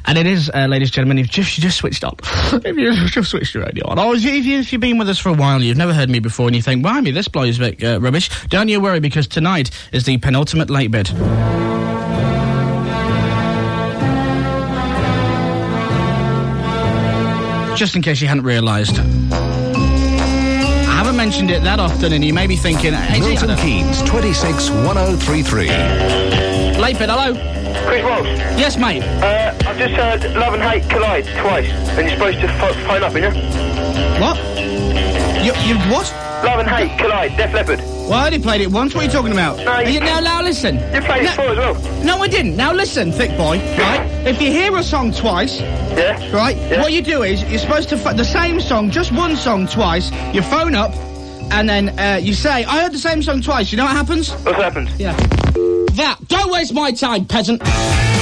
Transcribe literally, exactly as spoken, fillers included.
And it is, uh, ladies and gentlemen, you've just, you just switched on. if you've just switched your radio on. Or if, you, if, you, if you've been with us for a while, you've never heard me before, and you think, blimey, this blows a bit uh, rubbish, don't you worry, because tonight is the penultimate late bit. Just in case you hadn't realised. I haven't mentioned it that often, and you may be thinking... Milton Keynes, twenty-six one oh three three. Late bit, hello? Chris Walsh. Yes, mate. Uh, I've just heard Love and Hate collide twice, and you're supposed to f- phone up, aren't you? What? You, you what? Love and Hate collide, Def Leppard. Well, I only played it once. What are you talking about? No, you... you now, now, listen. You played no, it before as well. No, I didn't. Now, listen, thick boy, right? If you hear a song twice... Yeah? Right? Yeah. What you do is, you're supposed to... F- the same song, just one song twice, you phone up, and then uh, you say, I heard the same song twice. You know what happens? What happens? Yeah. That. Don't waste my time, peasant.